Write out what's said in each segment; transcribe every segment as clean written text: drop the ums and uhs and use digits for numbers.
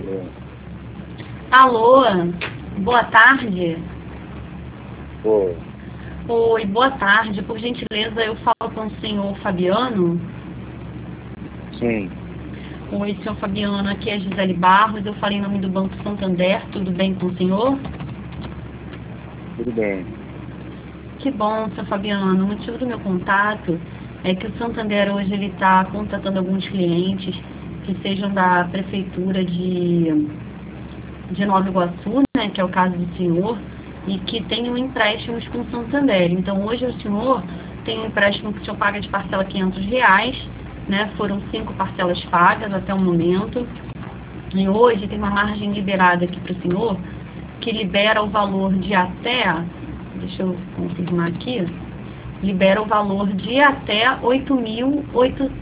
Alô, boa tarde. Oi. Oi, boa tarde. Por gentileza, eu falo com o senhor Fabiano. Sim. Oi, senhor Fabiano, aqui é Gisele Barros. Eu falei em nome do Banco Santander. Tudo bem com o senhor? Tudo bem. Que bom, senhor Fabiano. O motivo do meu contato é que o Santander hoje ele está contatando alguns clientes que sejam da prefeitura de Nova Iguaçu, né, que é o caso do senhor, e que tenham empréstimos com o Santander. Então, hoje o senhor tem um empréstimo que o senhor paga de parcela R$500, né, foram 5 parcelas pagas até o momento, e hoje tem uma margem liberada aqui para o senhor, que libera o valor de até, deixa eu confirmar aqui, libera o valor de até R$8.808,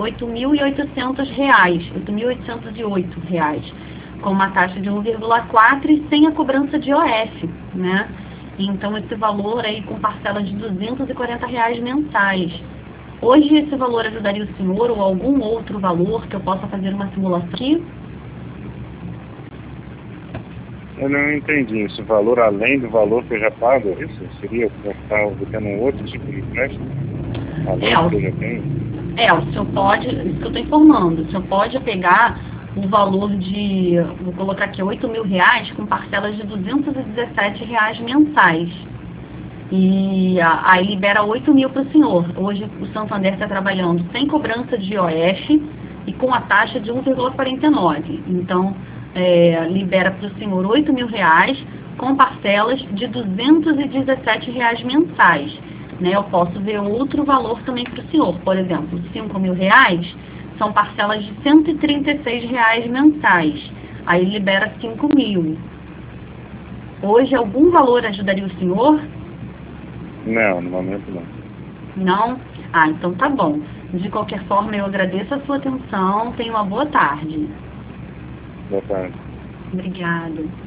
R$8.808, com uma taxa de 1,4 e sem a cobrança de IOF, né? Então, esse valor aí com parcelas de R$240 mensais. Hoje, esse valor ajudaria o senhor ou algum outro valor que eu possa fazer uma simulação aqui? Eu não entendi. Esse valor além do valor que eu já pago, isso? Seria para estar obtendo um outro tipo de empréstimo? Além do que eu já tenho? O senhor pode, isso que eu estou informando, o senhor pode pegar o valor de, vou colocar aqui, R$8.000 com parcelas de R$217 mensais. E aí libera 8 mil para o senhor. Hoje o Santander está trabalhando sem cobrança de IOF e com a taxa de 1,49. Então, libera para o senhor R$8.000 com parcelas de R$217 mensais. Né? Eu posso ver outro valor também para o senhor. Por exemplo, R$5.000 são parcelas de R$136 mensais. Aí libera 5 mil. Hoje algum valor ajudaria o senhor? Não, no momento não. Não? Ah, então tá bom. De qualquer forma, eu agradeço a sua atenção. Tenha uma boa tarde. Boa tarde. Obrigada.